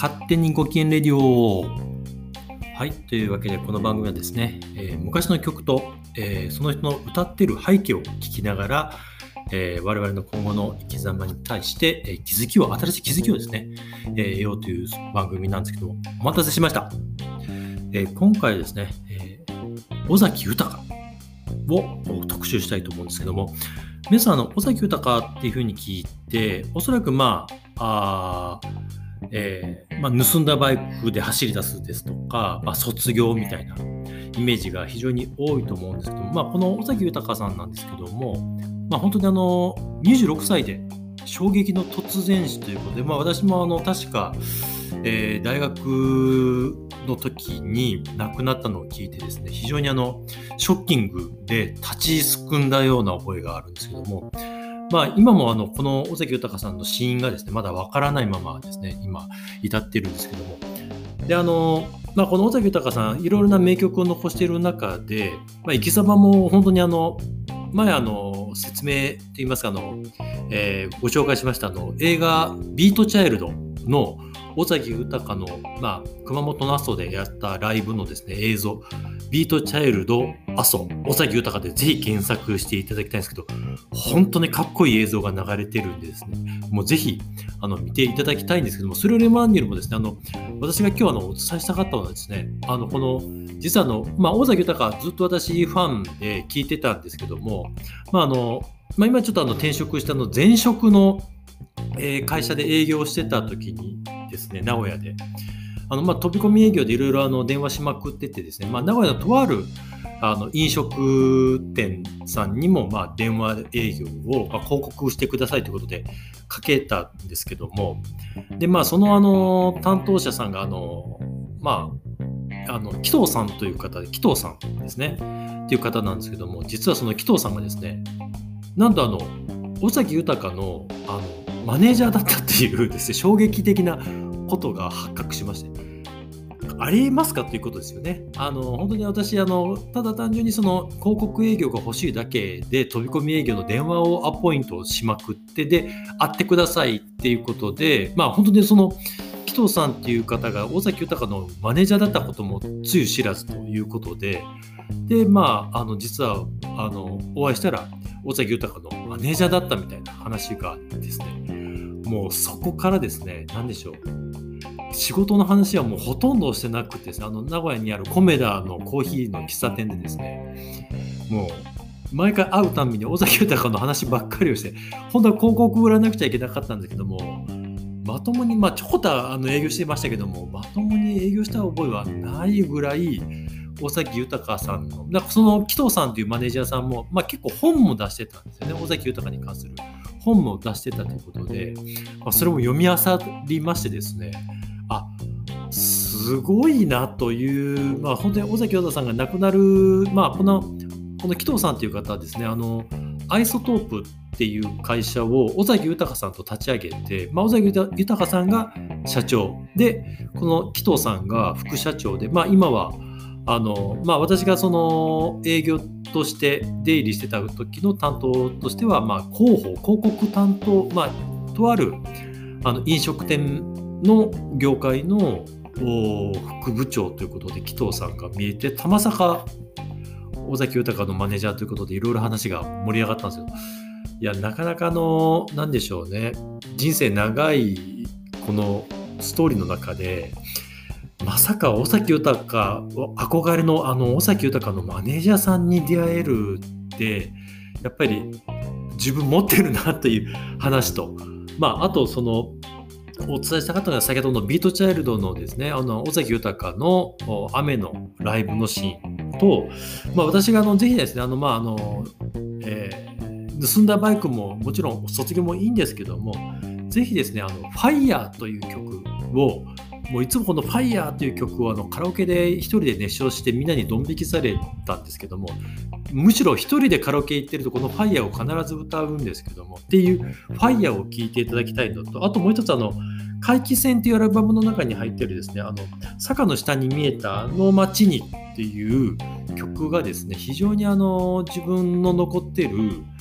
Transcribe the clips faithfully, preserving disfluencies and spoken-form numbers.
勝手にご機嫌レディオ。はい、というわけでこの番組はですね、えー昔の曲と、えーその人の歌っている背景を聞きながら、えー我々の今後の生き様に対して、えー気づきを新しい気づきをですね、えー得ようという番組なんですけども、お待たせしました。えー今回ですね、えー尾崎豊を特集したいと思うんですけども、皆さんあの尾崎豊っていうふうに聞いて、おそらくまあ、あーえーまあ、盗んだバイクで走り出すですとか、まあ、卒業みたいなイメージが非常に多いと思うんですけども、まあ、この尾崎豊さんなんですけども、まあ、本当にあのにじゅうろくさいで衝撃の突然死ということで、まあ、私もあの確か、えー大学の時に亡くなったのを聞いてですね、非常にあのショッキングで立ちすくんだような覚えがあるんですけども、まあ、今もあのこの尾崎豊さんの死因がですねまだわからないままですね今至っているんですけども、であの、まあ、この尾崎豊さんいろいろな名曲を残している中で、まあ、生き様も本当にあの前あの説明といいますかあの、えーご紹介しましたあの映画ビートチャイルドの尾崎豊の、まあ、熊本の阿蘇でやったライブのですね映像、ビートチャイルド阿蘇尾崎豊でぜひ検索していただきたいんですけど、本当にかっこいい映像が流れてるんでですね、もうぜひあの見ていただきたいんですけども、それより前にもですね、あの私が今日あのお伝えしたかったのはですね、あのこの実はあの、まあ、尾崎豊ずっと私ファンで聞いてたんですけども、まああのまあ、今ちょっとあの転職したの前職の、えー会社で営業してた時にですね、名古屋であの、まあ、飛び込み営業でいろいろあの電話しまくっててですね、まあ、名古屋のとあるあの飲食店さんにもまあ電話営業をまあ広告してくださいということでかけたんですけども、でまあそのあの担当者さんがあのまああの紀藤さんという方で、紀藤さんですねっていう方なんですけども、実はその紀藤さんがですね、なんとあの尾崎豊のあのマネージャーだったっていうですね衝撃的なことが発覚しまして、ありえますかということですよね。あの本当に私あのただ単純にその広告営業が欲しいだけで飛び込み営業の電話をアポイントしまくってで会ってくださいっていうことで、まあ本当にその紀藤さんっていう方が尾崎豊のマネージャーだったこともつゆ知らずということで、でまああの実はあのお会いしたら尾崎豊のマネージャーだったみたいな話があってですね、もうそこからですね、何でしょう、仕事の話はもうほとんどしてなくてですね、あの名古屋にあるコメダのコーヒーの喫茶店でですね、もう毎回会うたんびに尾崎豊の話ばっかりをして、本当は広告売らなくちゃいけなかったんですけども、まともに、まあ、ちょこっとあの営業してましたけども、まともに営業した覚えはないぐらい尾崎豊さんの、なんかその紀藤さんというマネージャーさんも、まあ、結構本も出してたんですよね。尾崎豊に関する本も出してたということで、まあ、それも読み漁りましてですね、あ、すごいなという、まあ、本当に尾崎豊さんが亡くなる、まあ、このこの紀藤さんという方はですね、あのアイソトープっていう会社を尾崎豊さんと立ち上げて、まあ、尾崎豊さんが社長で、この紀藤さんが副社長で、まあ、今はあの、まあ、私がその営業として出入りしてた時の担当としては、まあ、広報広告担当、まあ、とあるあの飲食店の業界の副部長ということで紀藤さんが見えて、たまさか尾崎豊のマネージャーということでいろいろ話が盛り上がったんですよ。いや、なかなかのなんでしょうね、人生長いこのストーリーの中で、まさか尾崎豊憧れのあの尾崎豊のマネージャーさんに出会えるってやっぱり自分持ってるなという話と、まああとそのお伝えしたかったのは先ほどのビートチャイルドのですね、あの尾崎豊の雨のライブのシーンと、まあ、私があのぜひですね、あのまああの、えー、盗んだバイクももちろん卒業もいいんですけども、ぜひですね、あのファイヤーという曲を、もういつもこのファイヤーという曲をあのカラオケで一人で熱唱してみんなにドン引きされたんですけども、むしろ一人でカラオケ行ってるとこのファイヤーを必ず歌うんですけどもっていうファイヤーを聴いていただきたいのと、あともう一つあの怪奇戦というアルバムの中に入ってるですね、あの坂の下に見えたあの街にっていう曲がですね、非常にあの自分の残ってる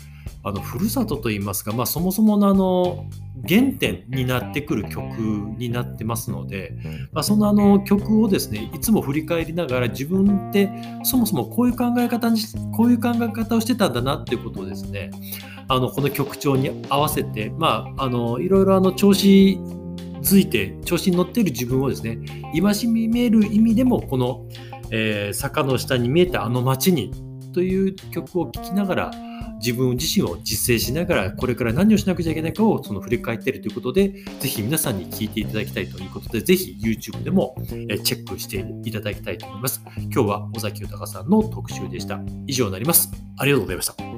あのふるさとといいますか、まあ、そもそものあの原点になってくる曲になってますので、まあ、そのあの曲をですねいつも振り返りながら、自分ってそもそもこういう考え方にしこういう考え方をしてたんだなっていうことをですね、あのこの曲調に合わせて、まあ、あのいろいろあの調子づいて調子に乗っている自分をですね戒める意味でも、この、えー坂の下に見えたあの街にという曲を聴きながら、自分自身を実践しながら、これから何をしなくちゃいけないかをその振り返っているということで、ぜひ皆さんに聞いていただきたいということで、ぜひ YouTube でもえチェックしていただきたいと思います。今日は尾崎豊さんの特集でした。以上になります。ありがとうございました。